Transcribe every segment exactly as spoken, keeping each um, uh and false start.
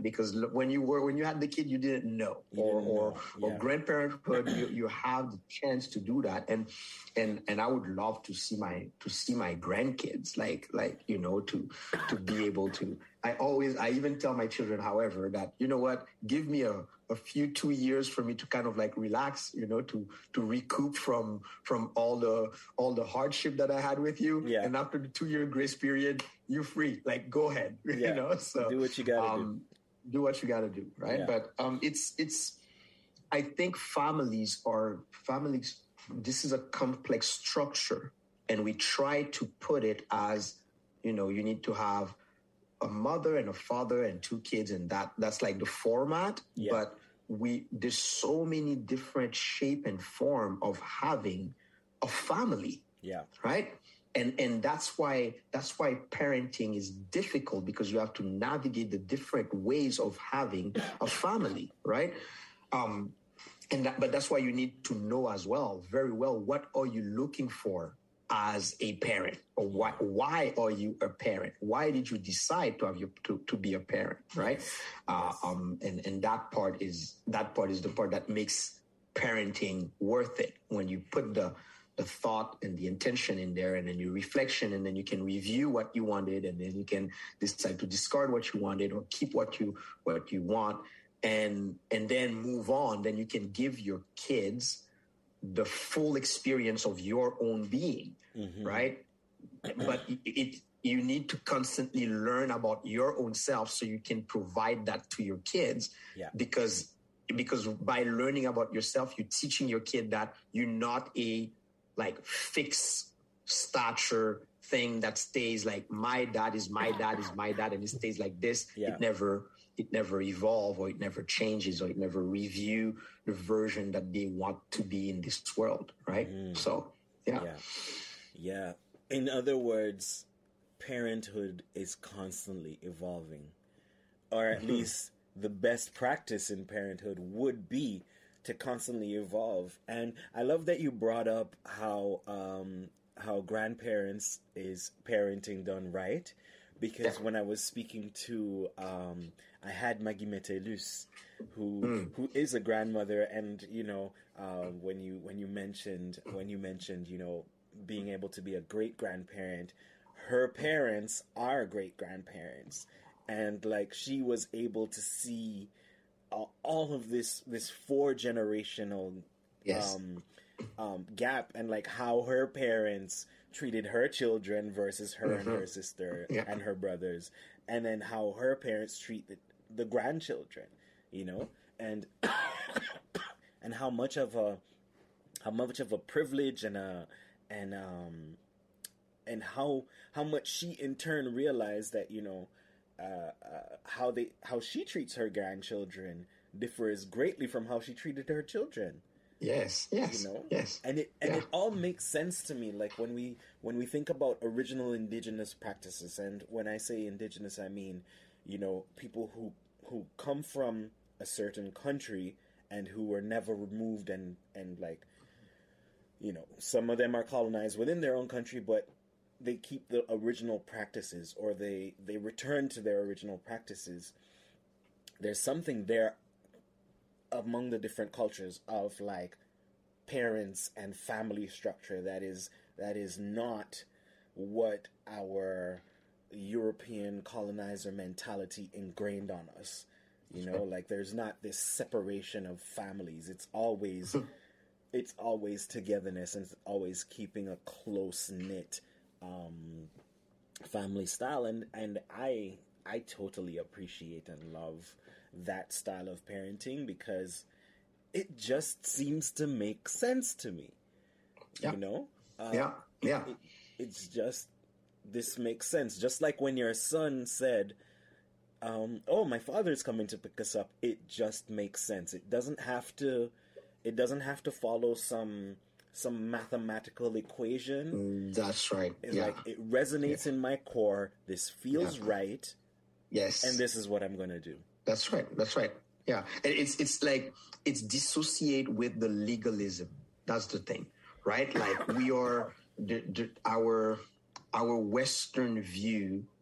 because when you were when you had the kid, you didn't know, you or didn't or, know. or Yeah. grandparenthood, you, you have the chance to do that, and and and I would love to see my to see my grandkids, like like you know, to to be able to. I always I even tell my children, however, that you know what, give me a a few two years for me to kind of like relax, you know, to to recoup from from all the all the hardship that I had with you, Yeah. and after the two year grace period, you're free. Like, go ahead, Yeah. you know. So do what you gotta um, do. Do what you gotta do, right? Yeah. But um, it's it's. I think families are families. This is a complex structure, and we try to put it as, you know, you need to have a mother and a father and two kids, and that that's like the format. Yeah. But we there's so many different shape and form of having a family. Yeah. Right. And and that's why that's why parenting is difficult, because you have to navigate the different ways of having a family, right? Um, and that, but that's why you need to know as well, very well, what are you looking for as a parent, or why why are you a parent? Why did you decide to have your to, to be a parent, right? Yes. Uh, Yes. um, and and that part is that part is the part that makes parenting worth it, when you put the the thought and the intention in there, and then your reflection, and then you can review what you wanted, and then you can decide to discard what you wanted or keep what you what you want, and and then move on. Then you can give your kids the full experience of your own being, mm-hmm. right? But it, it you need to constantly learn about your own self so you can provide that to your kids, yeah. because because by learning about yourself, you're teaching your kid that you're not a like fixed stature thing that stays like my dad is my dad is my dad and it stays like this. Yeah. It never it never evolve, or it never changes, or it never review the version that they want to be in this world, right? Mm. So yeah. Yeah. Yeah. In other words, parenthood is constantly evolving. Or at mm-hmm. least the best practice in parenthood would be to constantly evolve. And I love that you brought up how um, how grandparents is parenting done right. Because when I was speaking to, um, I had Maggie Metelus, who mm. who is a grandmother, and you know, uh, when you when you mentioned when you mentioned you know being able to be a great grandparent, her parents are great grandparents, and like she was able to see all of this this four generational yes. um, um, gap, and like how her parents treated her children versus her mm-hmm. and her sister yeah. and her brothers, and then how her parents treat the, the grandchildren, you know, and and how much of a how much of a privilege and a and um and how how much she in turn realized that you know. Uh, uh, how they how she treats her grandchildren differs greatly from how she treated her children. Yes, yes, you know, yes, and it and yeah. it all makes sense to me. Like when we when we think about original indigenous practices, and when I say indigenous, I mean, you know, people who who come from a certain country and who were never removed, and and like, you know, some of them are colonized within their own country, but they keep the original practices, or they, they return to their original practices. There's something there among the different cultures of like parents and family structure that is that is not what our European colonizer mentality ingrained on us. You know, like there's not this separation of families. It's always it's always togetherness, and it's always keeping a close knit Um, family style, and and I I totally appreciate and love that style of parenting, because it just seems to make sense to me. Yeah. You know, uh, yeah, yeah. It, it, it's just this makes sense. Just like when your son said, um, "Oh, my father's coming to pick us up." It just makes sense. It doesn't have to. It doesn't have to follow some. some mathematical equation. That's right. It's yeah. like it resonates yeah. in my core. This feels yeah. right. Yes. And this is what I'm going to do. That's right. That's right. Yeah. And it's it's like it's dissociate with the legalism. That's the thing, right? Like we are the, the, our our Western view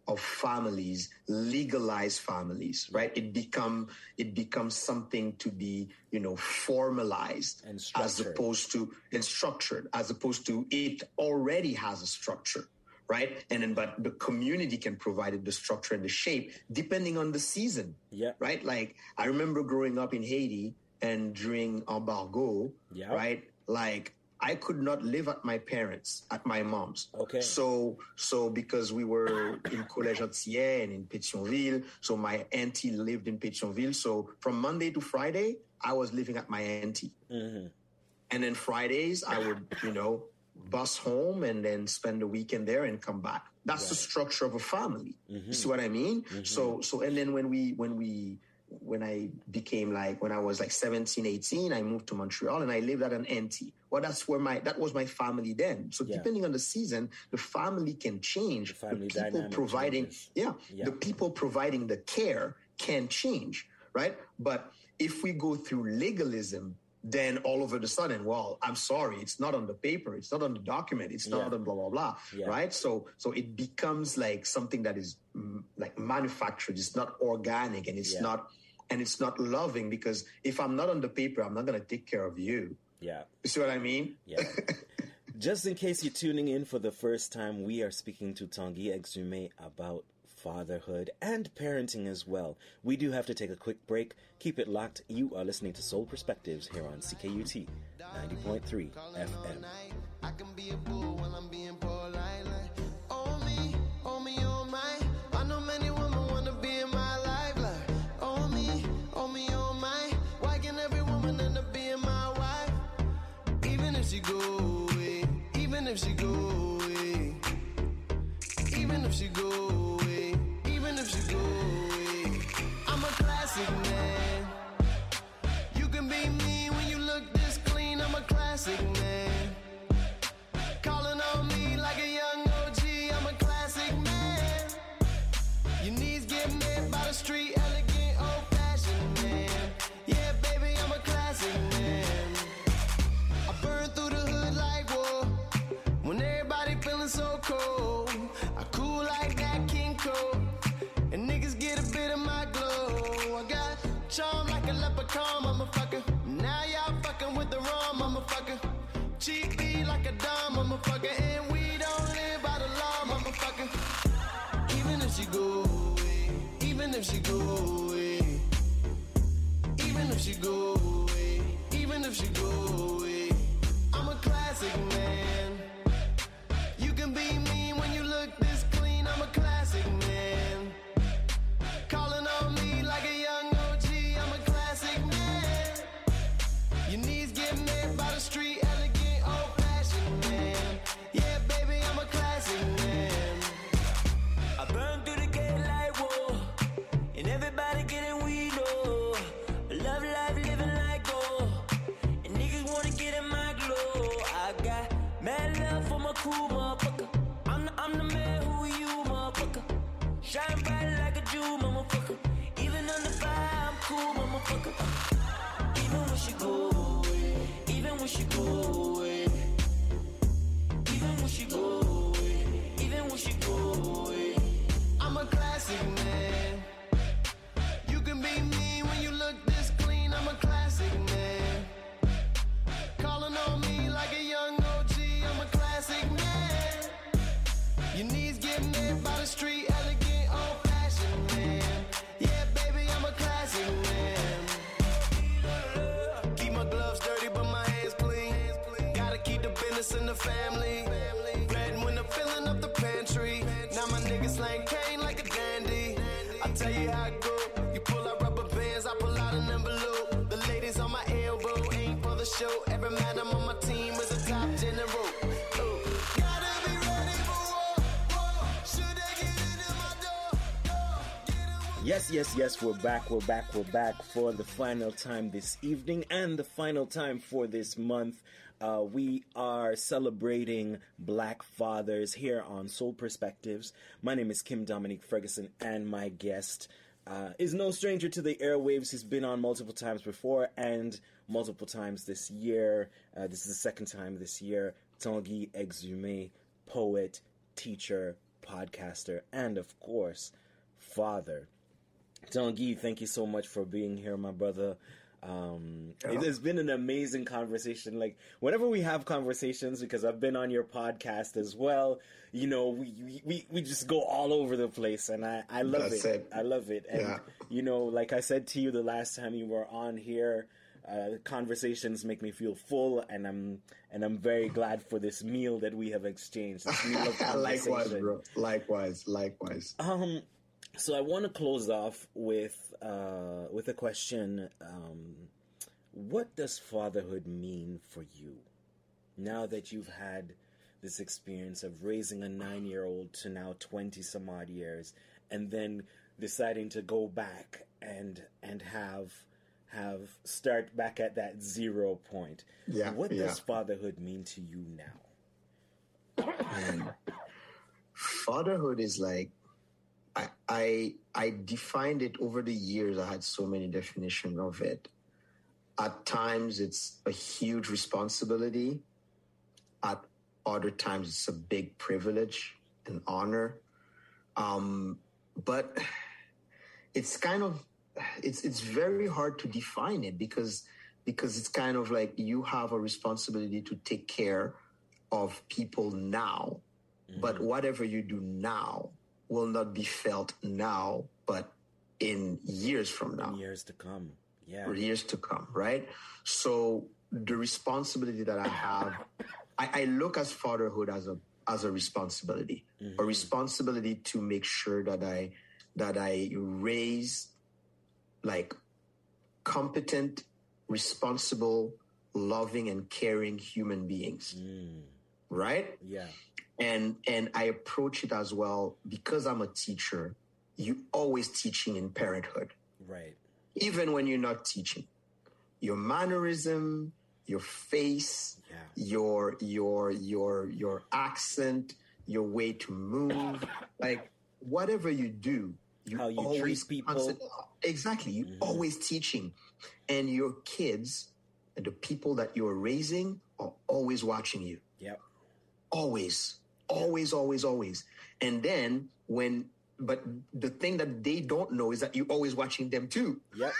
of families legalize families, right? It become it becomes something to be, you know, formalized And as structured. opposed to and structured, as opposed to it already has a structure, right? And then but the community can provide it the structure and the shape depending on the season. Yeah. Right? Like I remember growing up in Haiti and during embargo, Yeah. right? Like I could not live at my parents, at my mom's. Okay. So, so because we were in Collège Antillais and in Pétionville, so my auntie lived in Pétionville. So from Monday to Friday, I was living at my auntie. Mm-hmm. And then Fridays, I would, you know, bus home and then spend the weekend there and come back. That's Right. the structure of a family. Mm-hmm. You see what I mean? Mm-hmm. So, so, and then when we, when we, when I became like, when I was like seventeen, eighteen, I moved to Montreal and I lived at an auntie. Well, that's where my, that was my family then. So Yeah. depending on the season, the family can change. The family people dynamic providing, changes. yeah, Yeah. the people providing the care can change, right? But if we go through legalism, then all of a sudden, well, I'm sorry, it's not on the paper, it's not on the document, it's not Yeah. on blah blah blah, Yeah. right? So, so it becomes like something that is mm, like manufactured. It's not organic, and it's Yeah. not, and it's not loving, because if I'm not on the paper, I'm not gonna take care of you. Yeah. You see what I mean? Yeah. Just in case you're tuning in for the first time, we are speaking to Tanguy Exume about fatherhood and parenting as well. We do have to take a quick break. Keep it locked. You are listening to Soul Perspectives here on C K U T ninety point three F M. I can be a bull when I'm being polite. Like, oh me, oh me, oh my. I know many women wanna be in my life. Like, oh me, oh me, oh my. Why can every woman end up being my wife? Even if she go away, even if she go away, even if she go away, even if she go away. I'm a classic man. You can be mean when you look this clean. I'm a classic man. Calling on me like a young O G. I'm a classic man. Your knees get made by the street, elegant, old-fashioned man. Yeah, baby, I'm a classic man. I burn through the hood like war. When everybody feeling so cold, I cool like that King Cole. And niggas get a bit of my glow. I got charm like a leprechaun, motherfucker. Now y'all fucking with the wrong motherfucker. Cheap beat like a dumb motherfucker. And we don't live by the law, motherfucker. Even if she go away, even if she go away, even if she go away, even if she go away, I'm a classic man. You can be mean when you look this clean. I'm a classic man. Calling on me like a young O G. I'm a classic man. Your knees get made by the street, elegant, old-fashioned man. Yeah, baby, I'm a classic man. I burn through the gate like whoa, and everybody getting weed, oh. Love life, living like gold, and niggas wanna get in my glow. I got mad love for my crew, motherfucker. I'm the, I'm the man who you, motherfucker. Shine bright like a Jew, motherfucker. Even under fire, I'm cool, motherfucker. Even when she go away, even when she go away, even when she go away, even when she go away, I'm a classic man. You can be mean when you look this clean. I'm a classic man. Calling on me like a young O G. I'm a classic man. Your knees get made by the street, elegant, old-fashioned man. Yeah, baby, I'm a classic man. Keep my gloves dirty, but my hands clean. Gotta keep the business in the family. Red when I'm filling up the pantry. Now my niggas slang cane like a dandy. I tell you how it go. You pull out rubber bands, I pull out an envelope. The ladies on my elbow ain't for the show. Every madam on my team is a top general. Oh. Gotta be ready for war, war. Should they get into my door, door, get in Yes, yes, yes, we're back, we're back, we're back for the final time this evening and the final time for this month. Uh, we are celebrating Black Fathers here on Soul Perspectives. My name is Kim Dominique Ferguson, and my guest uh, is no stranger to the airwaves. He's been on multiple times before and multiple times this year. Uh, this is the second time this year. Tanguy Exume, poet, teacher, podcaster, and of course, father. Tanguy, thank you so much for being here, my brother. Um, Yeah. it has been an amazing conversation. Like, whenever we have conversations, because I've been on your podcast as well, you know, we we, we just go all over the place, and I, I love That's it. it. I love it. And, Yeah. you know, like I said to you the last time you were on here, uh, conversations make me feel full, and I'm and I'm very glad for this meal that we have exchanged. This meal of Likewise, conversation. bro. Likewise, likewise. Um, so I want to close off with uh with a question. Um, what does fatherhood mean for you now that you've had this experience of raising a nine-year-old to now twenty some odd years, and then deciding to go back and and have have start back at that zero point? Yeah, What yeah. does fatherhood mean to you now? Fatherhood is like, I, I I defined it over the years. I had so many definitions of it. At times, it's a huge responsibility. At other times, it's a big privilege and honor. Um, but it's kind of it's it's very hard to define it because because it's kind of like you have a responsibility to take care of people now, but whatever you do now will not be felt now, but in years from now, In years to come. Yeah. or years to come, right? So the responsibility that I have, I, I look as fatherhood as a as a responsibility, a responsibility to make sure that I that I raise like competent, responsible, loving, and caring human beings, Mm, right? yeah. and and I approach it as well because I'm a teacher. You always teaching in parenthood, Right. even when you're not teaching. Your mannerism, your face, Yeah. your your your your accent, your way to move, like whatever you do, you How you treat always people. constant- exactly, you always teaching, and your kids and the people that you're raising are always watching you. Yep. Always, always, always, always. And then when, but the thing that they don't know is that you're always watching them too. Yep.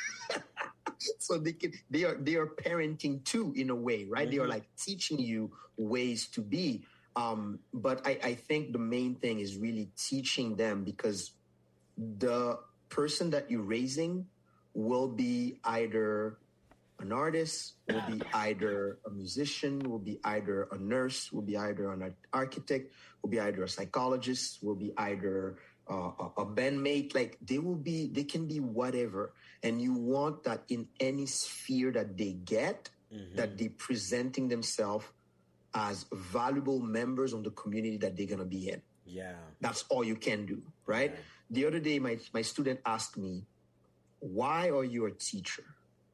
So they can, they are, they are parenting too in a way, right? They are Mhm. like teaching you ways to be. Um, but I, I think the main thing is really teaching them, because the person that you're raising will be either an artist, will be either a musician, will be either a nurse, will be either an architect, will be either a psychologist, will be either uh, a, a bandmate. Like they will be, they can be whatever. And you want that in any sphere that they get, that they presenting themselves as valuable members of the community that they're going to be in. Yeah. That's all you can do, right? Yeah. The other day, my, my student asked me, why are you a teacher?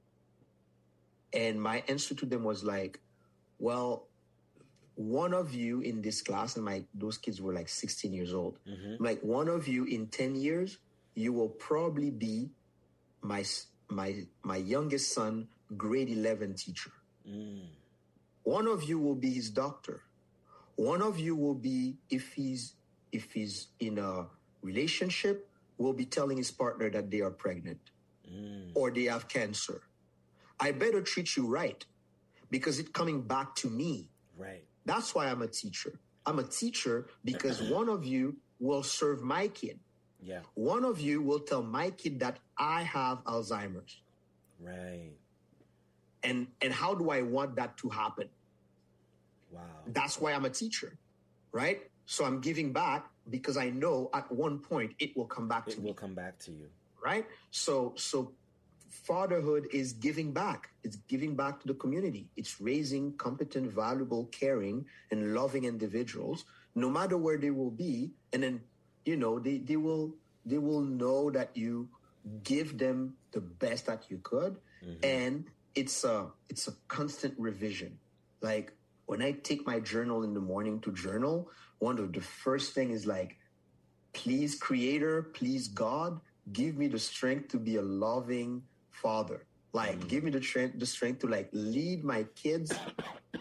And my answer to them was like, well, one of you in this class, and my those kids were like sixteen years old. Mhm. Like one of you in ten years, you will probably be my s- my my youngest son, grade eleven teacher. Mm. One of you will be his doctor. One of you will be, if he's if he's in a relationship, will be telling his partner that they are pregnant Mm. or they have cancer. I better treat you right, because it's coming back to me. Right. That's why I'm a teacher. I'm a teacher because one of you will serve my kid. Yeah. One of you will tell my kid that I have Alzheimer's. Right. And and how do I want that to happen? Wow. That's why I'm a teacher, right? So I'm giving back because I know at one point it will come back It to will me, come back to you. right? So so fatherhood is giving back. It's giving back to the community. It's raising competent, valuable, caring, and loving individuals, no matter where they will be. And then, you know, they, they will they will know that you give them the best that you could. And it's a it's a constant revision. Like when I take my journal in the morning to journal, one of the first thing is like, please, Creator, please, God, give me the strength to be a loving father. Like, give me the strength, the strength to like lead my kids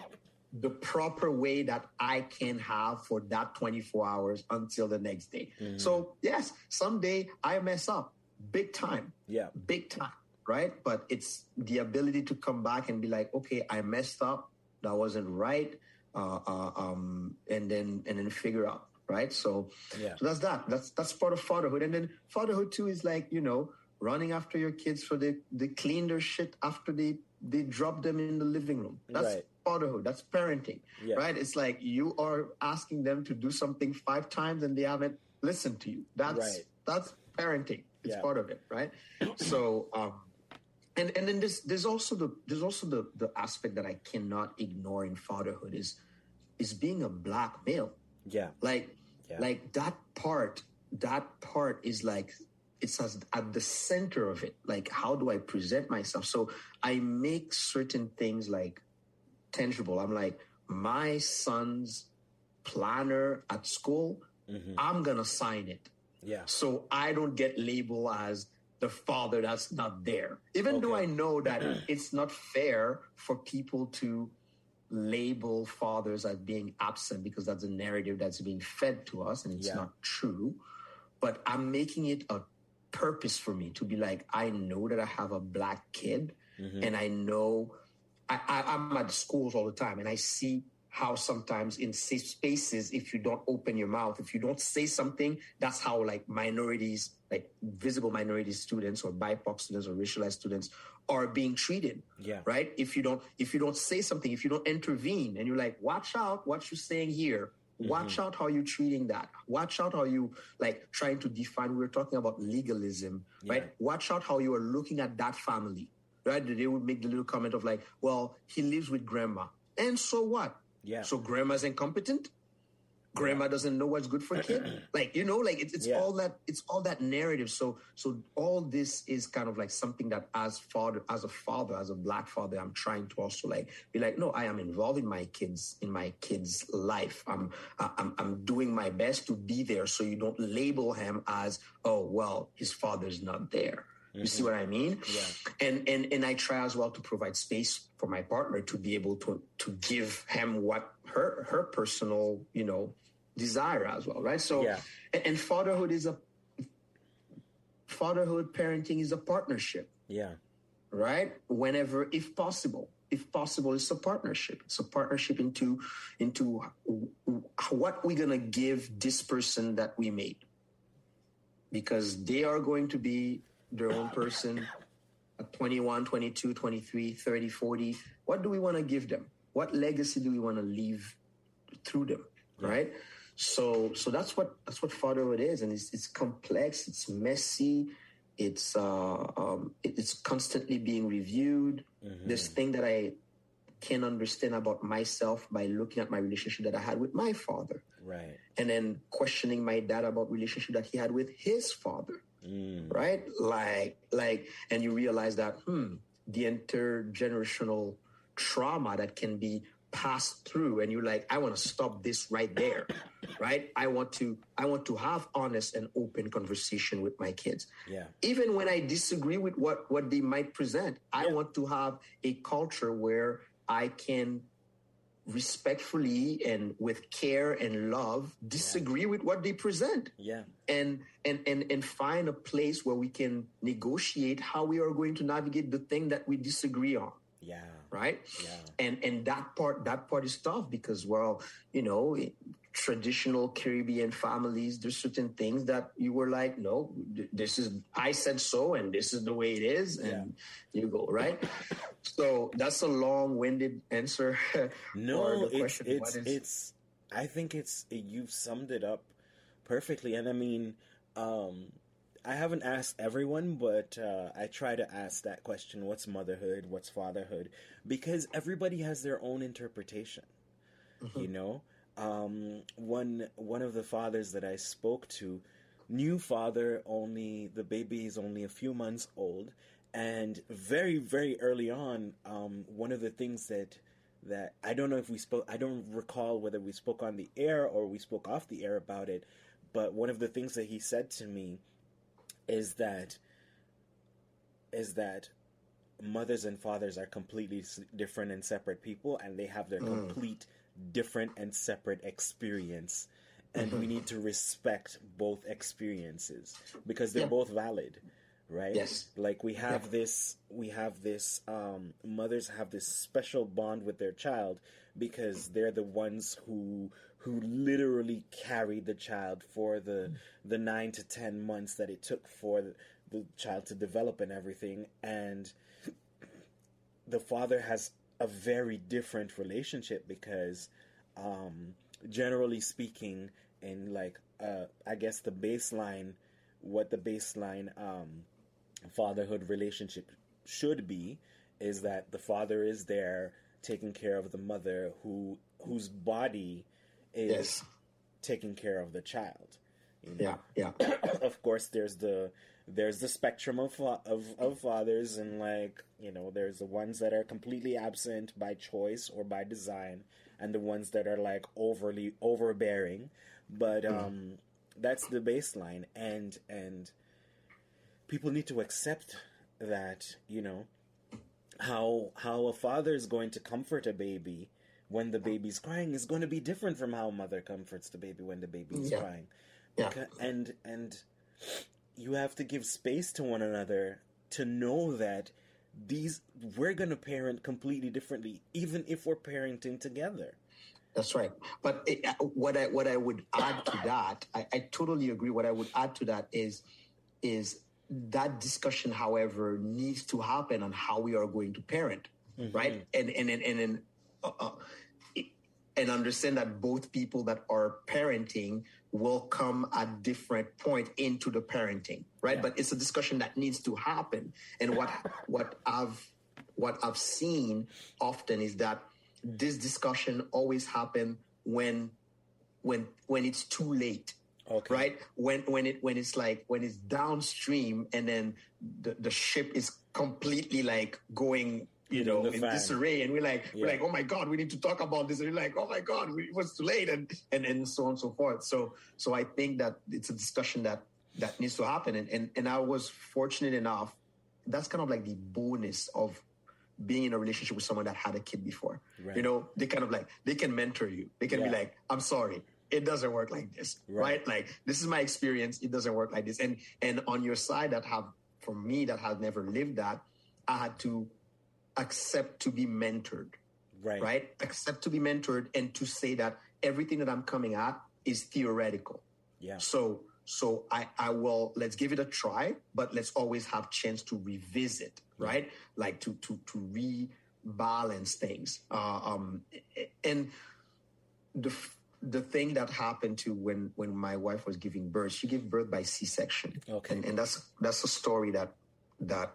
the proper way that I can have for that twenty-four hours until the next day. Mm-hmm. So yes, someday I mess up big time. Yeah. Big time. Right. But it's the ability to come back and be like, okay, I messed up. That wasn't right. Uh, uh, um, and then, and then figure out. Right. So, yeah. so that's that. That's, that's part of fatherhood. And then fatherhood too is like, you know, running after your kids so they, they clean their shit after they, they drop them in the living room. That's right. fatherhood. That's parenting, yeah. right? It's like you are asking them to do something five times and they haven't listened to you. That's right. that's parenting. It's yeah. part of it, right? So, um, and and then there's there's also the there's also the the aspect that I cannot ignore in fatherhood is is being a black male. Yeah, like yeah. like that part. That part is like. It's as, at the center of it. Like, how do I present myself? So I make certain things like tangible. I'm like, my son's planner at school, mm-hmm. I'm going to sign it. Yeah. So I don't get labeled as the father that's not there. Even okay. though I know that it's not fair for people to label fathers as being absent because that's a narrative that's being fed to us and it's yeah. not true. But I'm making it a purpose for me to be like, I know that I have a black kid mm-hmm. and I know I, I, I'm at schools all the time and I see how sometimes in safe spaces, if you don't open your mouth, if you don't say something, that's how like minorities, like visible minority students or B I P O C students or racialized students are being treated. Yeah. Right. If you don't, if you don't say something, if you don't intervene and you're like, watch out what you're saying here. Watch mm-hmm. out how you're treating that. Watch out how you like trying to define. We were talking about legalism, yeah. right? Watch out how you are looking at that family, right? They would make the little comment of like, well, he lives with grandma. And so what? Yeah. So grandma's incompetent? Grandma yeah. doesn't know what's good for a kid? Like, you know, like it's, it's yeah. all that, it's all that narrative. So, so all this is kind of like something that as father, as a father, as a black father, I'm trying to also like be like, no, I am involved in my kids, in my kids' life. I'm, I'm, I'm doing my best to be there. So you don't label him as, oh, well, his father's not there. You mm-hmm. see what I mean? Yeah. And, and, and I try as well to provide space for my partner to be able to, to give him what her, her personal, you know, desire as well, right? So, yeah. and, and fatherhood is a fatherhood parenting is a partnership. Yeah. Right? Whenever, if possible, if possible, it's a partnership. It's a partnership into into what we're gonna give this person that we made, because they are going to be their own person at twenty-one, twenty-two, twenty-three, thirty, forty. What do we want to give them? What legacy do we want to leave through them? Yeah. Right? So, so that's what that's what fatherhood is, and it's it's complex, it's messy, it's uh, um, it, it's constantly being reviewed. Mm-hmm. This thing that I can understand about myself by looking at my relationship that I had with my father, right, and then questioning my dad about relationship that he had with his father, mm. right, like like, and you realize that hmm, the intergenerational trauma that can be passed through, and you're like, I want to stop this right there, right? I want to, I want to have honest and open conversation with my kids. Yeah. Even when I disagree with what, what they might present, I yeah. want to have a culture where I can respectfully and with care and love disagree yeah. with what they present. Yeah. And, and, and, and find a place where we can negotiate how we are going to navigate the thing that we disagree on. Yeah. Right. Yeah. And and that part that part is tough because, well, you know, traditional Caribbean families, there's certain things that you were like, no, this is, I said so, and this is the way it is, and yeah. you go, right? So that's a long-winded answer. No, it's it's, is- it's. I think it's you've summed it up perfectly, and I mean. um I haven't asked everyone, but uh, I try to ask that question, what's motherhood, what's fatherhood? Because everybody has their own interpretation, mm-hmm. you know? Um, one one of the fathers that I spoke to, new father, only, the baby is only a few months old, and very, very early on, um, one of the things that, that, I don't know if we spoke, I don't recall whether we spoke on the air or we spoke off the air about it, but one of the things that he said to me is that is that mothers and fathers are completely s- different and separate people, and they have their Mm. complete different and separate experience. And Mm-hmm. we need to respect both experiences because they're Yeah. both valid, right? Yes. Like we have Yeah. this, we have this, um, mothers have this special bond with their child because they're the ones who who literally carried the child for the the nine to ten months that it took for the, the child to develop and everything. And the father has a very different relationship because, um, generally speaking, in like uh, I guess the baseline, what the baseline um, fatherhood relationship should be, is that the father is there taking care of the mother, who whose body is Yes. taking care of the child. You know? Yeah. Yeah. Of course, there's the there's the spectrum of, fa- of of fathers, and like you know, there's the ones that are completely absent by choice or by design, and the ones that are like overly overbearing. But um, that's the baseline, and and people need to accept that, you know, how how a father is going to comfort a baby when the baby's crying is going to be different from how a mother comforts the baby when the baby is Yeah. crying. Yeah. Beca- and and you have to give space to one another to know that these we're going to parent completely differently, even if we're parenting together. That's right. But it, uh, what I what I would add to that, I, I totally agree. What I would add to that is is that discussion, however, needs to happen on how we are going to parent, right? And and and and and, uh, uh, it- and understand that both people that are parenting will come at different point into the parenting, right? Yeah. But it's a discussion that needs to happen. And what what I've what I've seen often is that this discussion always happen when when when it's too late. Okay. Right? When when it when it's like when it's downstream and then the, the ship is completely like going, you Hitting know, the in fan. disarray, and we're like we're Yeah. like, oh my God, we need to talk about this. And we're like, oh my God, we, it was too late, and and and so on and so forth. So so I think that it's a discussion that that needs to happen. And and, and I was fortunate enough. That's kind of like the bonus of being in a relationship with someone that had a kid before. Right. You know, they kind of like they can mentor you. They can be Yeah. like, I'm sorry, it doesn't work like this, Right. right? Like this is my experience. It doesn't work like this. And and on your side, that have for me that has never lived that, I had to accept to be mentored, Right. right? Accept to be mentored and to say that everything that I'm coming at is theoretical. Yeah. So so I, I will let's give it a try, but let's always have chance to revisit, right? Like to to to rebalance things. Uh, um, and the the thing that happened to when when my wife was giving birth, she gave birth by C-section. Okay. And and that's that's a story that that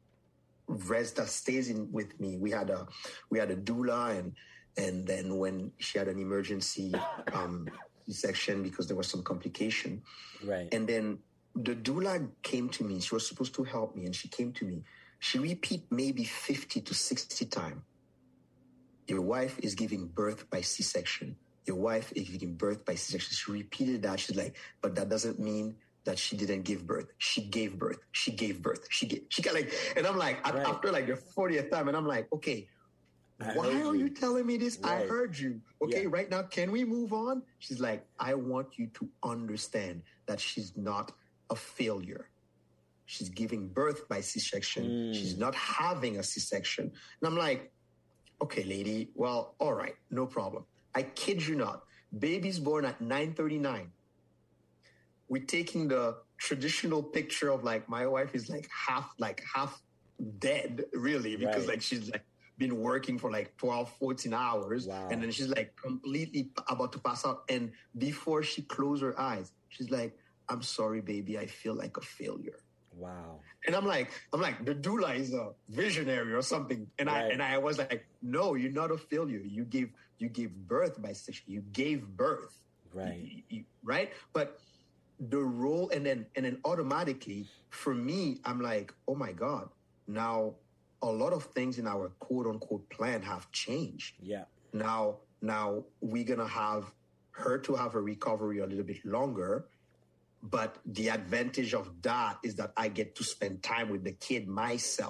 res that stays in with me. We had a we had a doula, and and then when she had an emergency um, C-section because there was some complication, Right. and then the doula came to me. She was supposed to help me, and she came to me. She repeat maybe fifty to sixty times. Your wife is giving birth by C-section. Your wife is giving birth by C-section. She repeated that. She's like, but that doesn't mean that she didn't give birth. She gave birth. She gave birth. She gave. She got like, and I'm like, Right. after like the fortieth time, and I'm like, okay, I why heard are you. you telling me this? I Right. heard you. Okay, Yeah. right now, can we move on? She's like, I want you to understand that she's not a failure. She's giving birth by C-section. Mm. She's not having a C-section. And I'm like, okay, lady, well, all right, no problem. I kid you not. Baby's born at nine thirty-nine. We're taking the traditional picture of like my wife is like half, like half dead, really, because Right. like she's like been working for like twelve, fourteen hours. Wow. And then she's like completely about to pass out. And before she closed her eyes, she's like, I'm sorry, baby, I feel like a failure. Wow. And I'm like, I'm like, the doula is a visionary or something. And I Right. and I was like, no, you're not a failure. You gave you gave birth by C-section. You gave birth. Right. You- you- right? But the role and then and then automatically for me, I'm like, oh my God, now a lot of things in our quote unquote plan have changed. Yeah. Now, now we're gonna have her to have a recovery a little bit longer. But the advantage of that is that I get to spend time with the kid myself,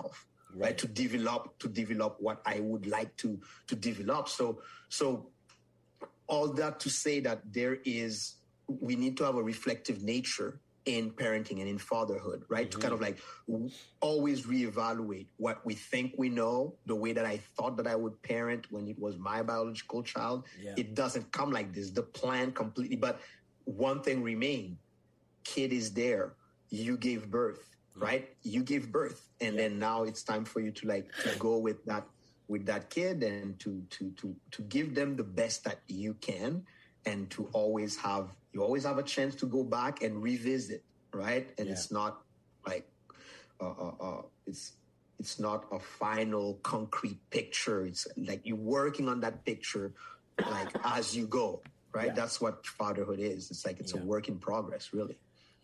right. right? To develop, to develop what I would like to, to develop. So, so all that to say that there is, we need to have a reflective nature in parenting and in fatherhood, right? Mm-hmm. To kind of like always reevaluate what we think we know, the way that I thought that I would parent when it was my biological child. Yeah. It doesn't come like this. The plan completely, but one thing remains, kid is there. You gave birth, yeah. right? You gave birth. And yeah. then now it's time for you to like to go with that, with that kid and to, to, to, to give them the best that you can. And to always have, you always have a chance to go back and revisit, right? And yeah. it's not like, uh, uh, uh, it's it's not a final concrete picture. It's like you're working on that picture, like as you go, right? Yeah. That's what fatherhood is. It's like it's yeah. a work in progress, really.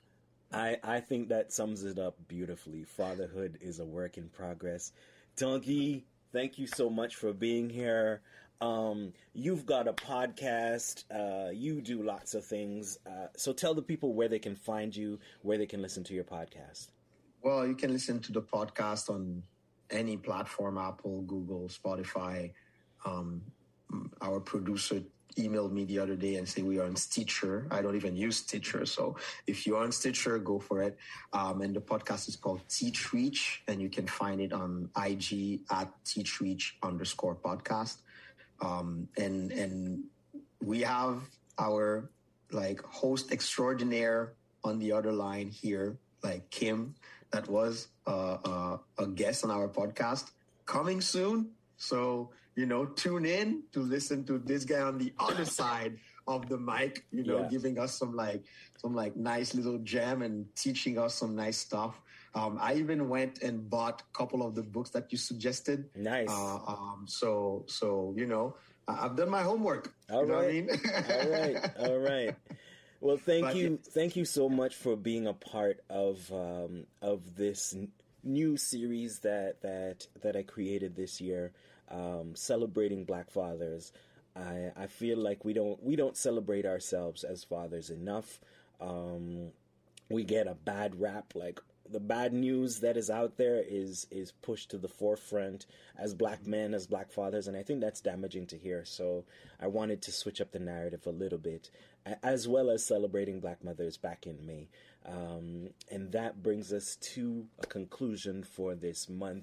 I I think that sums it up beautifully. Fatherhood is a work in progress. Tanguy, thank you so much for being here. Um, you've got a podcast, uh, you do lots of things. Uh, so tell the people where they can find you, where they can listen to your podcast. Well, you can listen to the podcast on any platform, Apple, Google, Spotify. Um, our producer emailed me the other day and said we are on Stitcher. I don't even use Stitcher. So if you're on Stitcher, go for it. Um, and the podcast is called Teach Reach, and you can find it on I G at Teach Reach underscore podcast. Um, and, and we have our like host extraordinaire on the other line here, like Kim, that was, uh, uh, a guest on our podcast coming soon. So, you know, tune in to listen to this guy on the other side of the mic, you know, yeah. giving us some like, some like nice little gem and teaching us some nice stuff. Um, I even went and bought a couple of the books that you suggested. Nice. Uh, um, so, so, you know, I've done my homework. All you know right. what I mean? All right. All right. Well, thank But, you. yeah. Thank you so much for being a part of, um, of this n- new series that, that, that I created this year, um, celebrating Black fathers. I, I feel like we don't, we don't celebrate ourselves as fathers enough. Um, we get a bad rap, like, the bad news that is out there is is pushed to the forefront as Black men, as Black fathers, and I think that's damaging to hear. So I wanted to switch up the narrative a little bit, as well as celebrating Black mothers back in May. Um, and that brings us to a conclusion for this month.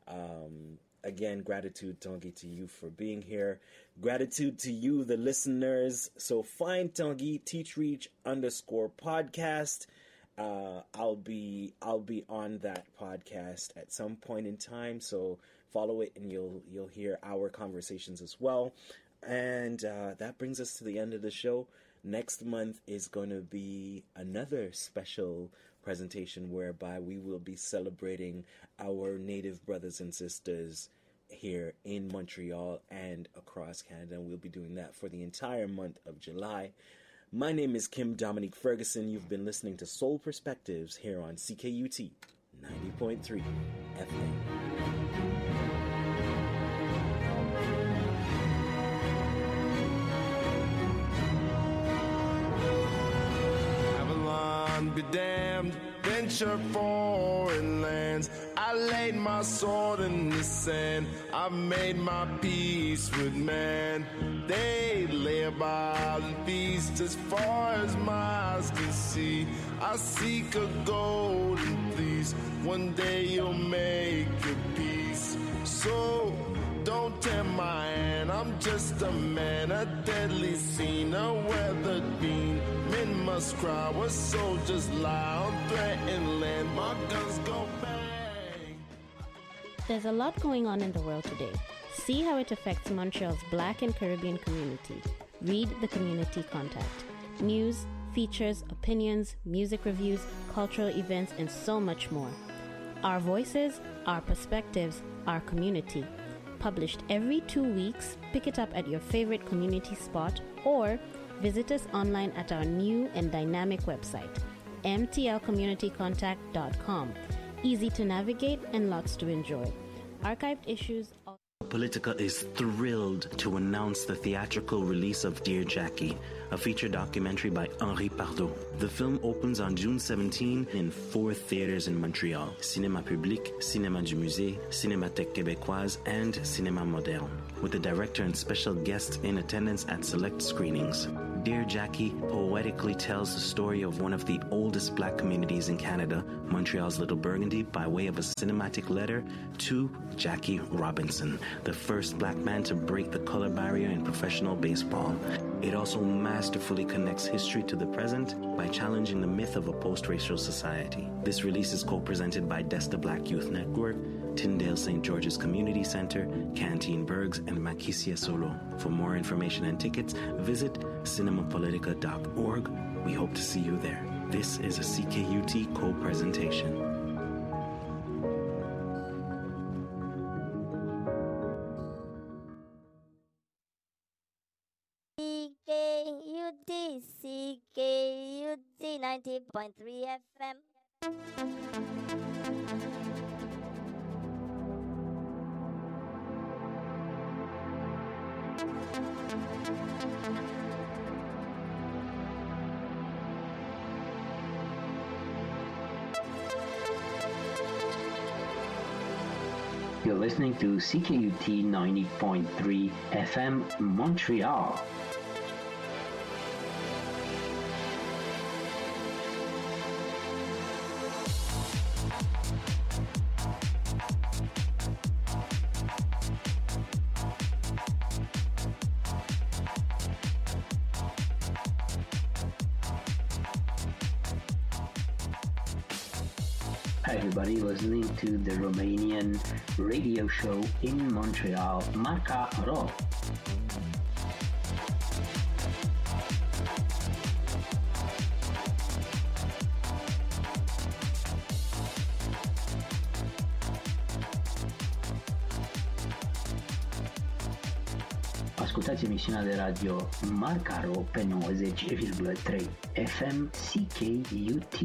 Um, again, gratitude, Tanguy, to you for being here. Gratitude to you, the listeners. So find Tanguy, Teach Reach underscore podcast. Uh, I'll be I'll be on that podcast at some point in time, so follow it and you'll you'll hear our conversations as well. And uh, that brings us to the end of the show. Next month is going to be another special presentation whereby we will be celebrating our Native brothers and sisters here in Montreal and across Canada. And we'll be doing that for the entire month of July. My name is Kim Dominique Ferguson. You've been listening to Soul Perspectives here on C K U T ninety point three F M. Avalon be damned, venture foreign lands. I laid my sword in the sand. I made my peace with man. They lay about and feast as far as my eyes can see. I seek a golden fleece. One day you'll make your peace. So don't tempt my hand. I'm just a man, a deadly scene, a weathered beam. Men must cry where soldiers lie on threatened land. My guns go bang. There's a lot going on in the world today. See how it affects Montreal's Black and Caribbean community. Read the Community Contact. News, features, opinions, music reviews, cultural events, and so much more. Our voices, our perspectives, our community. Published every two weeks, pick it up at your favorite community spot or visit us online at our new and dynamic website, m t l community contact dot com. Easy to navigate and lots to enjoy. Archived issues Politica is thrilled to announce the theatrical release of Dear Jackie, a feature documentary by Henri Pardot. The film opens on June seventeenth in four theaters in Montreal: Cinéma Public, Cinéma du Musée, Cinémathèque Québécoise, and Cinéma Moderne, with the director and special guests in attendance at select screenings. Dear Jackie poetically tells the story of one of the oldest black communities in Canada, Montreal's Little Burgundy, by way of a cinematic letter to Jackie Robinson, the first black man to break the color barrier in professional baseball. It also masterfully connects history to the present by challenging the myth of a post-racial society. This release is co-presented by Desta Black Youth Network, Tyndale Saint George's Community Center, Canteen Bergs, and Makisia Solo. For more information and tickets, visit cinemapolitica dot org. We hope to see you there. This is a C K U T co-presentation. C K U T, C K U T ninety point three F M. You're listening to C K U T ninety point three F M Montreal. Hi everybody, listening to the Romanian radio show in Montreal, Marca Ro. Ascultați emisiunea de radio Marca Ro pe nouăzeci virgulă trei F M C K U T.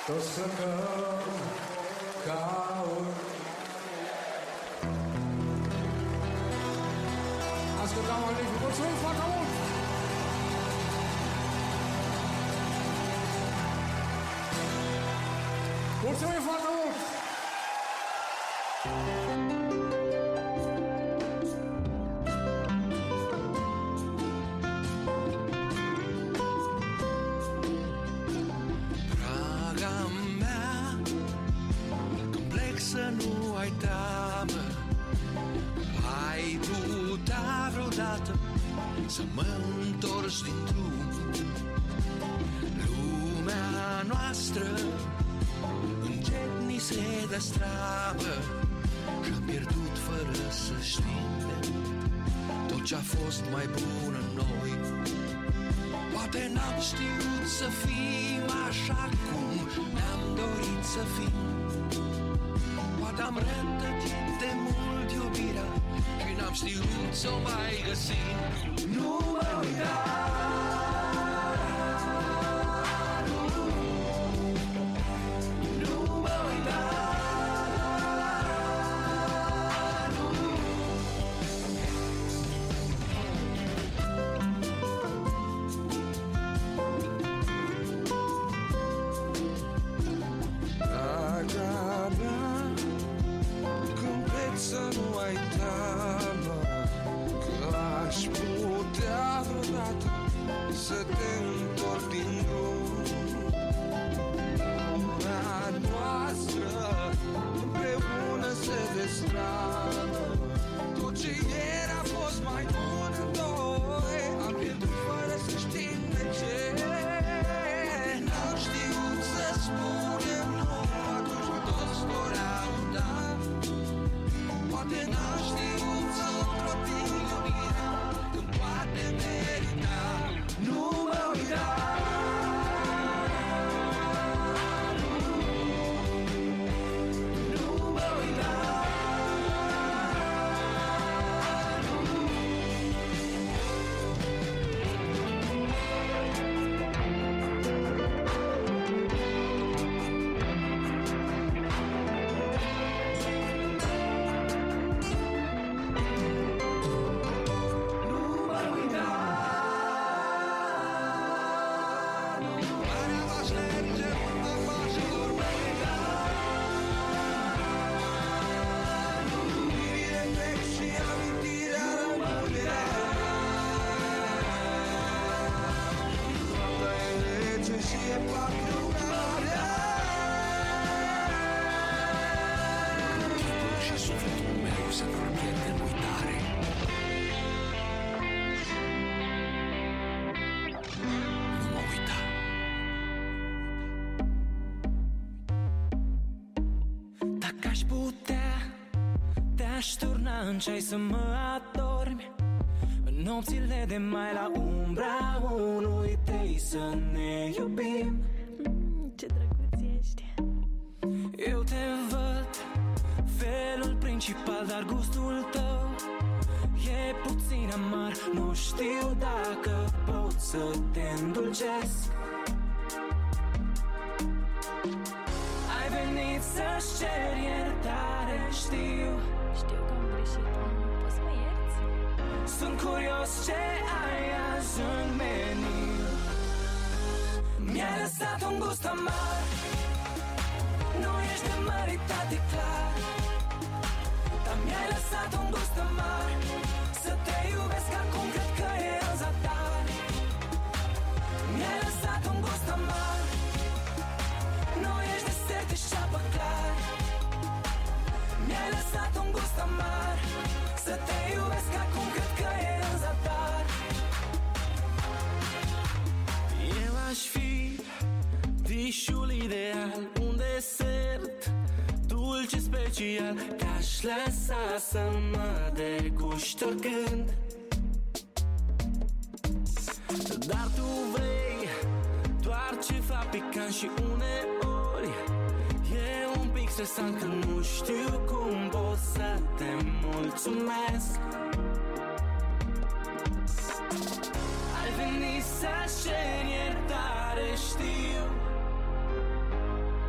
tot să caut. Ascultam magnific, mulțumim foarte mult! Mulțumim foarte mult! Draga mea, complexă, nu ai teamă. Ai putea vreodată să mă întorci din drum. Lumea noastră încet ni se dă stramă și-am pierdut fără să știm tot ce-a fost mai bun în noi. Poate n-am știut să fim așa cum ne-am dorit să fim. Poate am rătăcit de mult iubirea și n-am știut să o mai găsim. Nu mă uita, nu, nu mă uita, nu. Draga mea, complet să nu ai teamă, că aș putea vreodată să te întorc din drum. Lumea noastră împreună se destramă, tot ce ieri a fost mai bun în doi. Am pierdut fără să știm de ce. N-am știut să spunem nu atunci când toți doream da. Poate n-am știut să ocrotim iubirea când poate merita. Nu mă uita, nu, nu mă uita, nu. Și sufletul meu se vor pierde în uitare. Nu mă uita. Dacă aș putea, te-aș turna în ceai să mă adormi. În nopțile de mai la umbra unui tei să ne iubim. Ce drăguț ești. Eu te văd, felul principal, dar gustul tău e puțin amar. Nu știu dacă pot să te îndulcesc. Ai venit să-și ceri iertare, știu. Știu că am greșit, poți să mă ierți? Sunt curios ce ai azi în meniu. Mi-ai lăsat un gust amar. Nu ești de măritat, e clar, dar mi-ai lăsat un gust amar. Să te iubesc acum cred că e în zadar. Mi-ai lăsat un gust amar. Nu ești desert, ești apă clar. Mi-ai lăsat un gust amar. Să te iubesc acum cred că e în zadar. Eu aș fi dișul ideal, un desert dulce special. Te-aș lăsa să mă deguști oricând. Dar tu vrei doar ceva picant și uneori e un pic stresant că nu știu cum pot să te mulțumesc. Ai venit să-și ceri iertare, știu.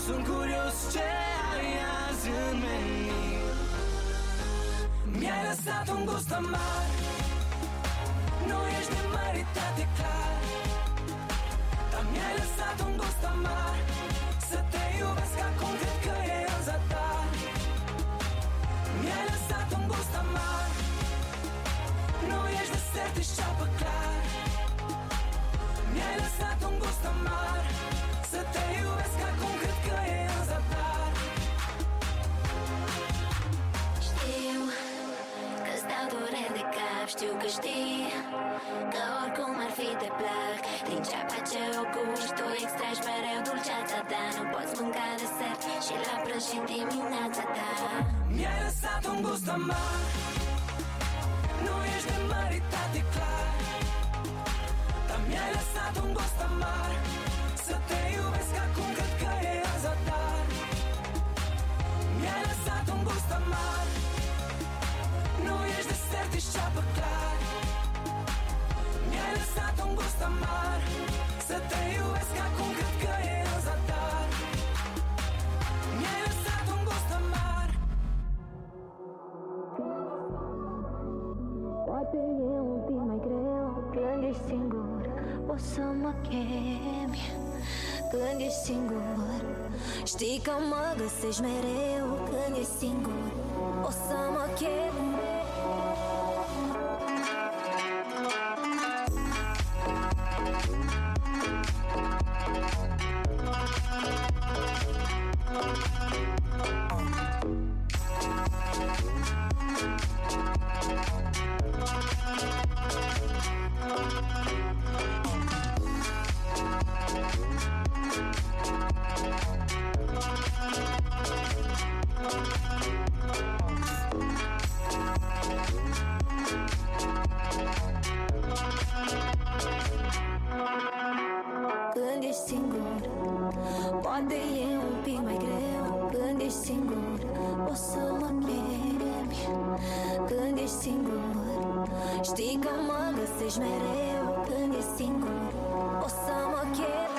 Sunt curios ce ai azi în meniu. Mi-ai lăsat un gust amar. Nu ești de măritate clar, dar mi-ai lăsat un gust amar. Să te iubesc acum cred că e în zadar. Mi-ai lăsat un gust amar. Nu ești desert, ești ceapă clar. Mi-ai lăsat un gust amar. Să te iubesc acum cred că e în zadar. Știu că-ți dau dureri de cap. Știu că știi că oricum ar fi te plac. Din ceapa ce o guști tu extragi mereu dulceața ta. Nu poți mânca desert și la prânz și dimineața ta. Mi-ai lăsat un gust amar. Nu ești de măritate clar, dar mi-ai lăsat un gust amar. Să te iubesc acum cred că e în zadar. Mi-ai lăsat un gust amar. Nu ești desert, ești ceapă clar. Mi-ai lăsat un gust amar. Să te iubesc acum cred că e în zadar. Mi-ai lăsat un gust amar. Poate e un pic mai greu când ești singur. O să mă chemi când ești singur. Știi că mă găsești mereu când ești singur. O să mă chemi. Când ești singur, poate e un pic mai greu. Când ești singur, o să mă chemi. Când ești singur, știi că mă găsești mereu. Când ești singur, o să mă chemi.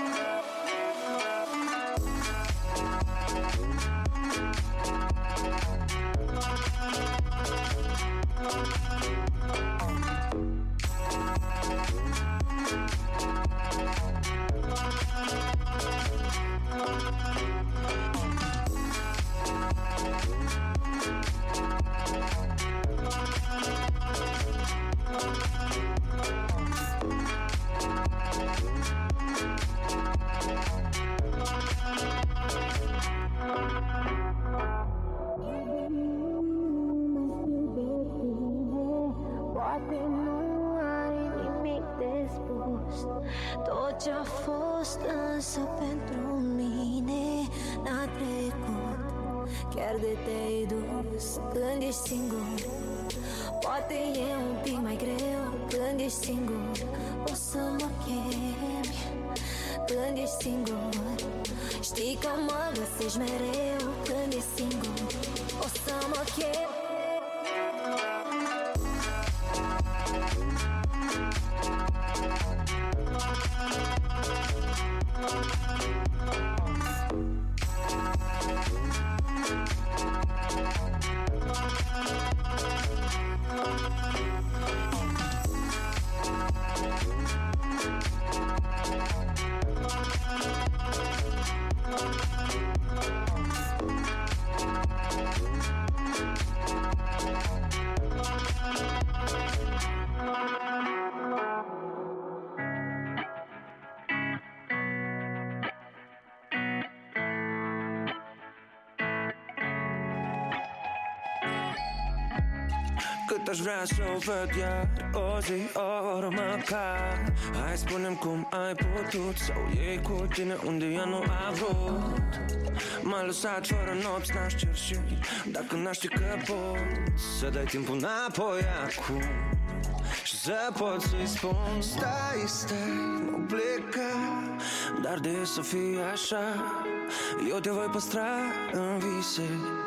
Poate nu ai nimic de spus. Tot ce-a fost însă pentru mine n-a trecut. Chiar de te-ai dus. Când ești singur, poate e un pic mai greu. Când ești singur, o să mă chemi. Când ești singur, știi că mă găsești mereu. Când ești singur, o să mă chemi. Cât aș vrea să o văd iar o zi, o oră măcar. Hai spune-mi cum ai putut să o iei cu tine unde ea nu a vrut. M-a lăsat fără nopți, n-aș cer și dacă n-aș ști că poți să dai timpul înapoi acum și să pot să-i spun stai, stai, nu pleca. Dar de să fie așa, eu te voi păstra în vise.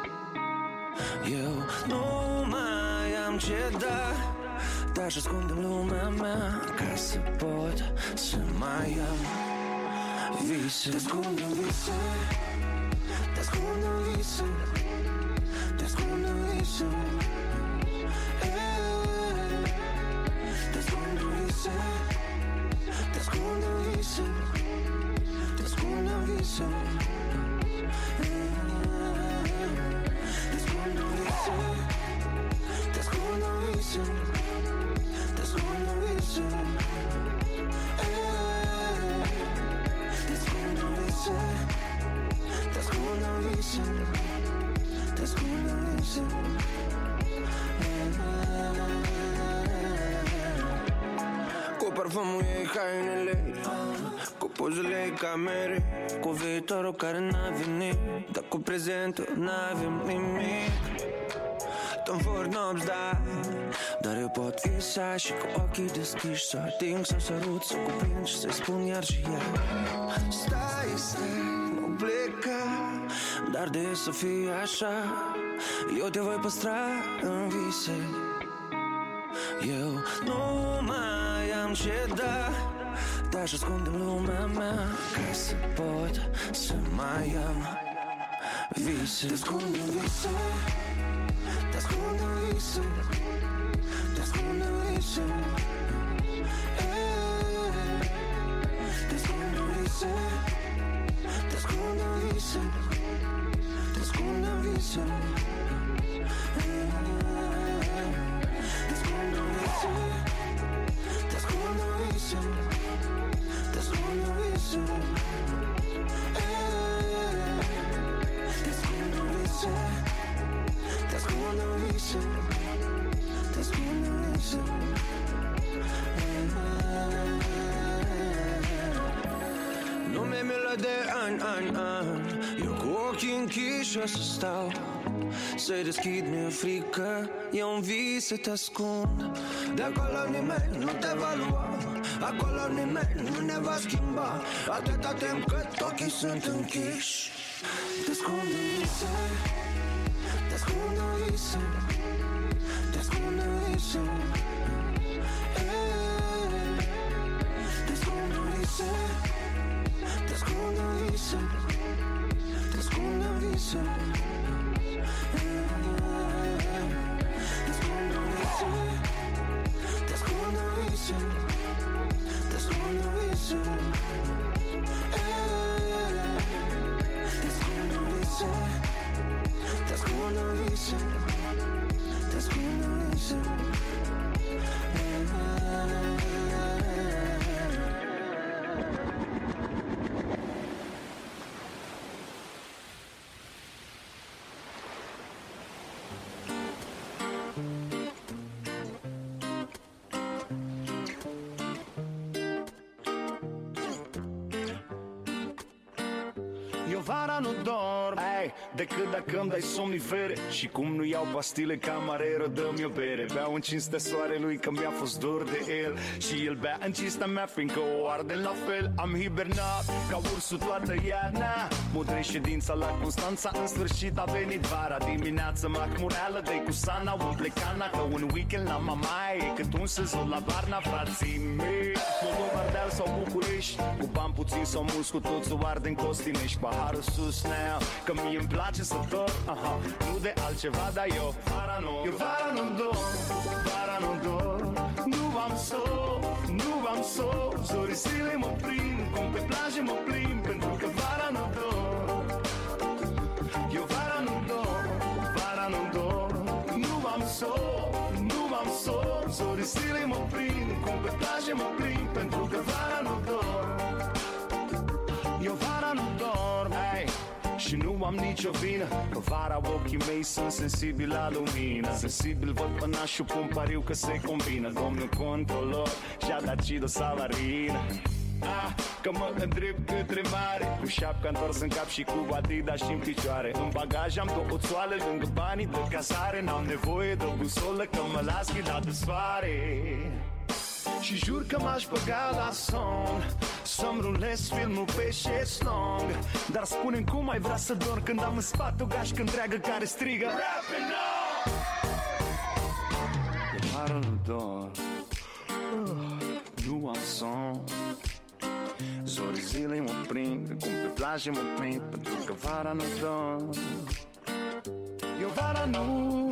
Eu nu mai am ce da, te-aș ascunde în lumea mea ca să pot să mai am vise. Te ascund în vise, Te ascund în visuri, te ascund în visuri, te ascund în visuri, te ascund în visuri, te ascund în visuri, te ascund în visuri, te ascund în visuri, te ascund în visuri, te ascund în visuri, te ascund în visuri, te ascund în visuri. Cu parfumul ei hainele, cu pozele ei camere, cu viitorul care n-a venit, dar cu prezentul n-avem nimic. Tom for nopți, da, dar eu pot visa și cu ochii deschiși să ating, să sărut, să cuprind și să-i spun iar și iar. Stai, stai, nu pleca, dar de să fie așa, eu te voi păstra în vise. Eu nu mai am ce da, te-aș ascunde în lumea mea, ca să pot să mai am vise. Te ascund în vise, te ascund în vise, te ascund în vise, te ascund în vise, te ascund în vise, te ascund în vise, te ascund în vise, te ascund în vise, te ascund în vise, te ascund în vise, te ascund în vise, te ascund în vise. Nu mi-e milă de ani, ani, ani, eu cu ochii închiși o să stau, să-i deschid, mi-e frică, eu în vise te ascund. De acolo nimeni nu te va lua, acolo nimeni nu ne va schimba, atâta timp cât ochii sunt închiși. Te ascund în vise, te ascund în vise, te ascund în vise, te ascund în vise, te ascund în vise, te ascund în vise, te ascund în vise, te ascund în vise, te ascund în vise, te ascund în vise, te ascund în vise, te ascund în vise. Eu vara nu dorm, ei, decât dacă îmi dai somnifere. Și cum nu iau pastile, camarero, dă-mi o bere. Beau în cinstea soarelui că mi-a fost dor de el, și el bea în cinstea mea fiindcă o arde la fel. Am hibernat ca ursul toată iarna, mudrei ședința la Constanța, în sfârșit a venit vara. Dimineața macmureală, dă-i cu sana, umple cana, că un weekend la mamaie, cât un sezon la Varna, frații mei. Moldova, Ardeal sau București, cu bani puțin sau mulți, cu toți o arde în Costinești. Paharul sus now, că mie îmi place să dorm, aha, nu de altceva, dar eu vara nu, eu vara nu dorm, vara nu dorm, nu am sol, nu am sol, zorii zile mă prind, cum pe plajă mă plimb, pentru că vara nu dorm, eu vara nu dorm, vara nu dorm, nu am sol, nu am sol, zorii zile mă prind, cum pe plajă mă plimb, pentru că vara nu dorm, eu vara nu dorm, hey. Și nu am nicio vină, că vara ochii mei sunt sensibili la lumină. Sensibil văd pănașul, pun pariu că se combină. Domnul controlor și-a dat Cido Salarină. Ah, că mă îndrept către mare, cu șapca întors în cap și cu Adidas și în picioare. În bagaj am două țoale lângă banii de casare. N-am nevoie de o busolă, că mă las ghidat de soare. Și jur că m-aș băga la somn, să-mi rulez filmul pe șezlong. Dar spune-mi cum ai vrea să dorm când am în spate o gașcă întreagă care strigă Rapping on! De vară nu dorm, nu am somn, zorii zile mă prind, cum pe plajă mă prind, pentru că vara nu dor. Eu vara nu,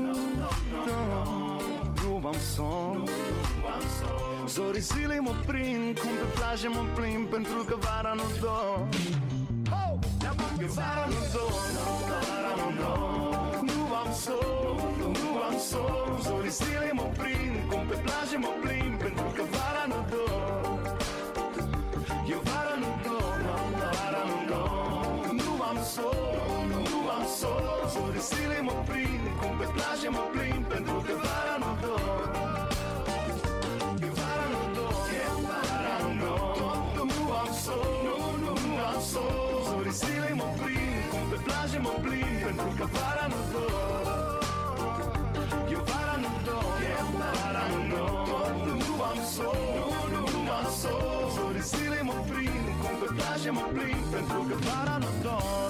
nu am somn. Zorii zilei mă prind, cum pe plajă mă plimb, pentru că vara nu dor. Eu vara nu dor, vara nu dor. Nu am somn, nu am somn. Zorii zilei mă prind, cum pe plajă mă plimb, pentru că vara nu dor. Eu vara nu dor, vara nu dor. Nu am somn, nu am somn. Zorii zilei mă prind, cum pe plajă mă plimb, pentru că vara nu dor. Eu vara nu dor, vara nu dor. Nu am somn, nu am somn. Zorii zilei mă prind, cum pe plajă mă plimb, pentru că vara nu dor. Eu vara nu dor, vara nu dor. Nu am somn, nu am somn. Zorii zilei mă prind, cum pe plajă mă plimb, pentru că vara nu dor.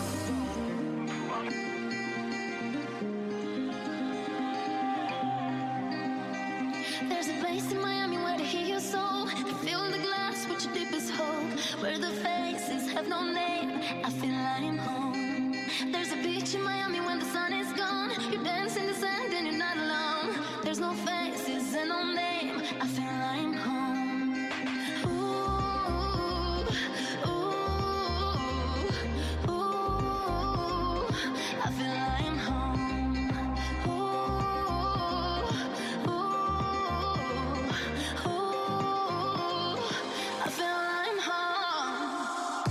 There's a place in Miami where to hear your soul, to fill the glass with your deepest hope, where the faces have no name. I feel I'm home. There's a beach in Miami when the sun is gone. You dance in the sand and you're not alone. There's no faces and no name. I feel I'm home. Ooh, ooh, ooh. I feel I'm home. Ooh, ooh, ooh. I feel I'm home.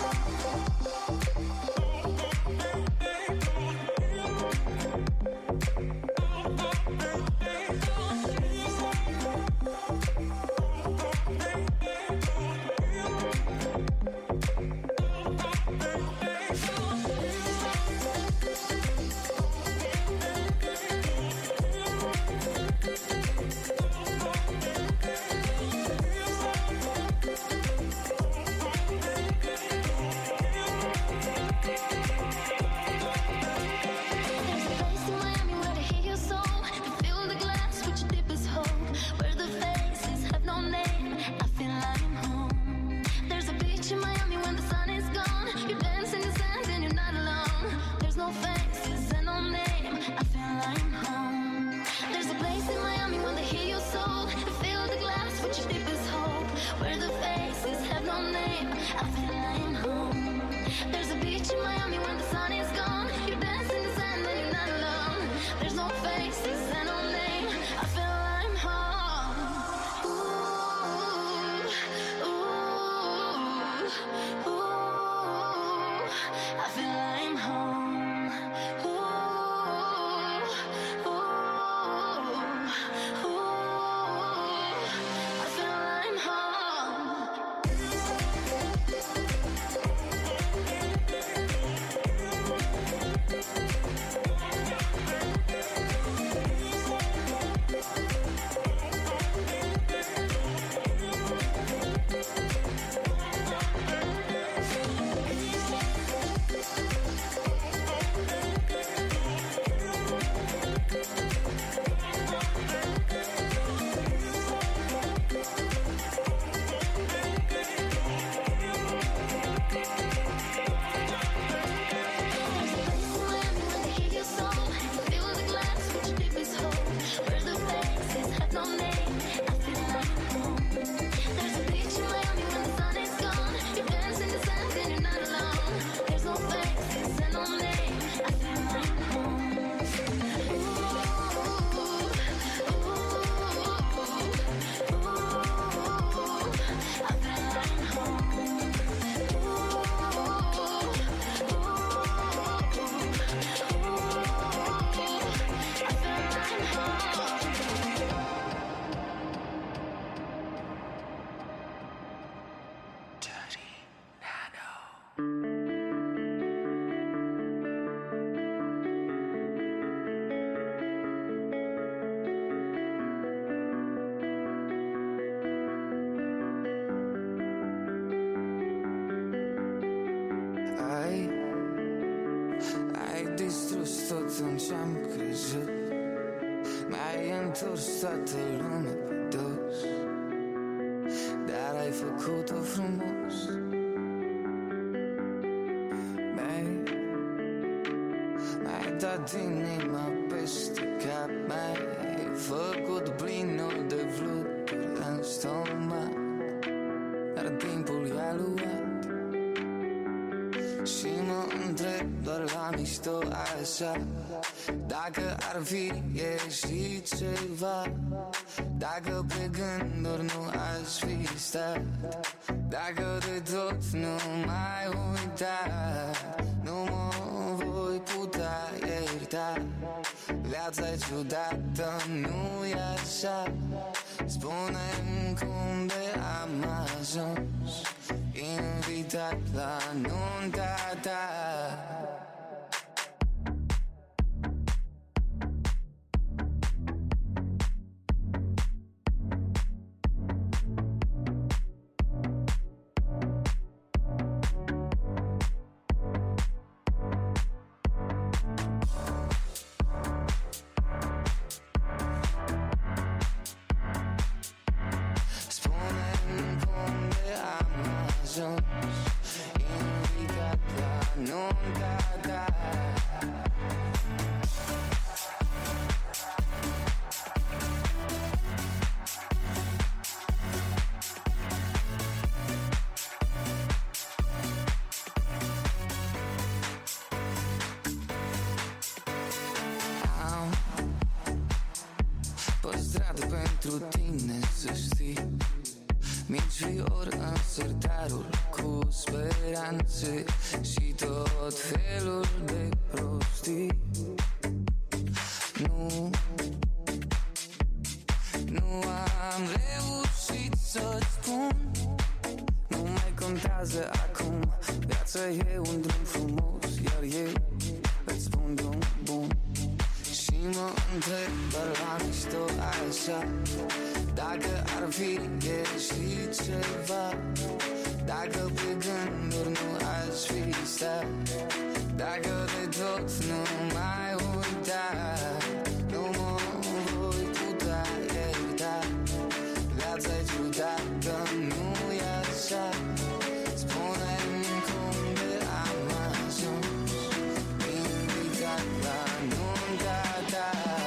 în ce-am crezut. Mi-ai întors toată lumea pe dos, dar ai făcut-o frumos. dat inima peste cap. Mi-ai făcut plinul de fluturi în stomac, dar timpul i-a luat. Și mă întreb doar la mișto așa, dacă ar fi ieșit ceva, dacă pe gânduri nu aș fi stat, dacă de tot nu mai uita, nu mă voi putea ierta. Viața-i ciudată, nu-i așa? Spune-mi cum de am ajuns invitat la nunta ta. Păstrat pentru tine, să știi, mici fiori în sertarul cu speranțe și tot felul de prostii. Nu, nu am reușit să-ți spun, nu mai contează acum, viața e un drum frumos, iar eu îți spun drum bun. Și mă întreb doar la mișto așa, dacă ar fi ieșit ceva, dacă pe gânduri nu aș fi stat, dacă de tot nu mai uita, nu mă voi putea ierta. Viața-i ciudată, nu-i așa? Spune-mi cum de am ajuns invitat la nunta ta.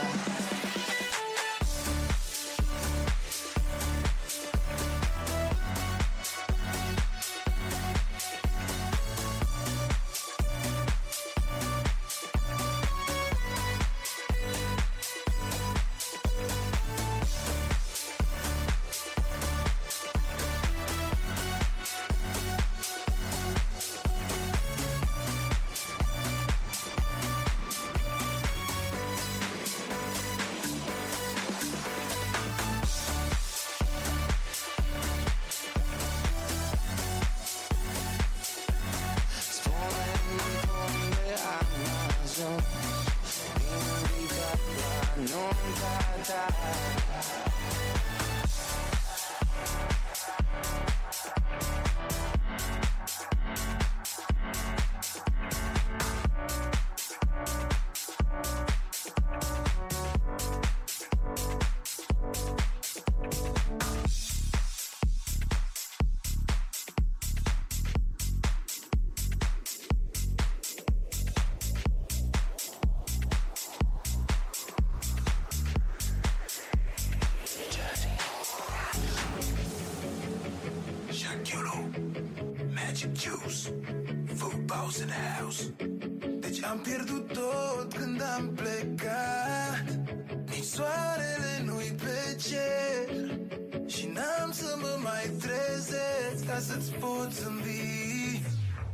Magic juice, footballs in the house. Deci am pierdut tot când am plecat, nici soarele nu-i pe cer, și n-am să mă mai trezesc ca să-ți pot zâmbi.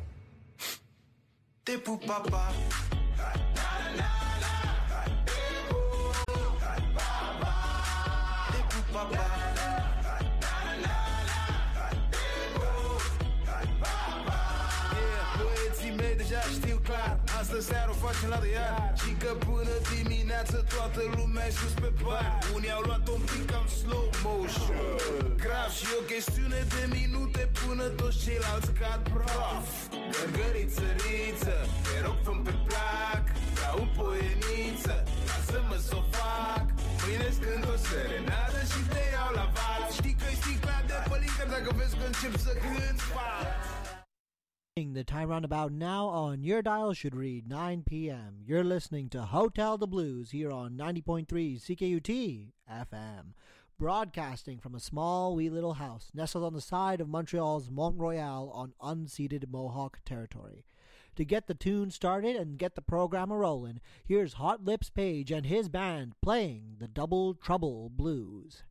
Te pup, papa. Te pup, papa. Deja știu clar, astă seară o facem la de iar, și că până dimineață toată lumea e sus pe bar. Unii au luat-o un pic cam slow motion, grav, și o chestiune de minute până toți ceilalți cad praf. Gărgăriță, riță, te rog fă-mi pe plac, ca un poieniță, lasă-mă s-o fac. Mâine-ți cânt o serenadă și te iau la val. Știi că-i sticla de pălincă dacă vezi că încep să cânt. The time roundabout now on your dial should read nine p.m. You're listening to Hotel the Blues here on ninety point three C K U T F M, broadcasting from a small wee little house nestled on the side of Montreal's Mont Royal on unceded Mohawk territory. To get the tune started and get the program a-rolling, here's Hot Lips Page and his band playing the Double Trouble Blues.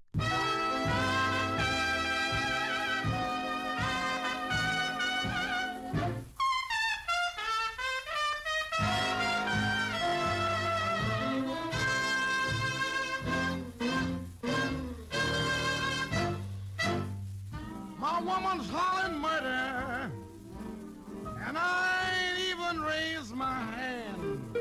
My woman's hollering murder, and I ain't even raised my hand.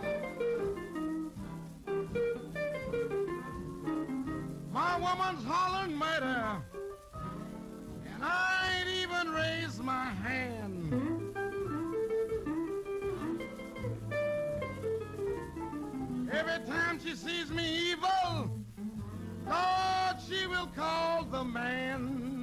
My woman's hollering murder, and I ain't even raised my hand. Every time she sees me evil, Lord, she will call the man.